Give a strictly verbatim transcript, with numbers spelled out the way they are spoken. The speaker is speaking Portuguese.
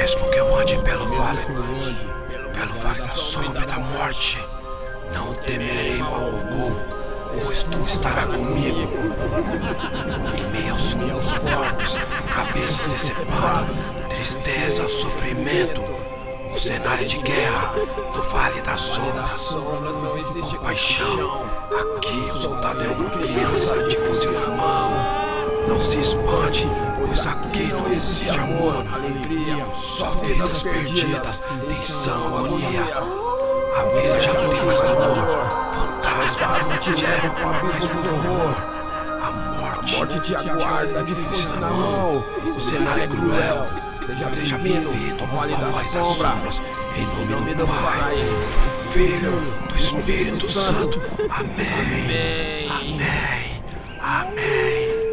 Mesmo que eu ande pelo vale, pelo vale da sombra e da morte, não temerei mal algum, pois tu estarás comigo. Em meio aos corpos, cabeças decepadas, tristeza, sofrimento, um cenário de guerra, no vale das sombras, não existe compaixão. Aqui o soldado é uma criança de fuzil na mão. Não se espante, pois aqui não existe amor, alegria, só vidas perdidas, tensão, agonia. A vida já não tem mais valor, fantasma te leva para o abismo do horror. A morte, morte te aguarda de foice na mão, o cenário é cruel. Seja bem-vindo ao Vale das Sombras, em nome do Pai, do Filho, do Espírito Santo. Amém, amém, amém.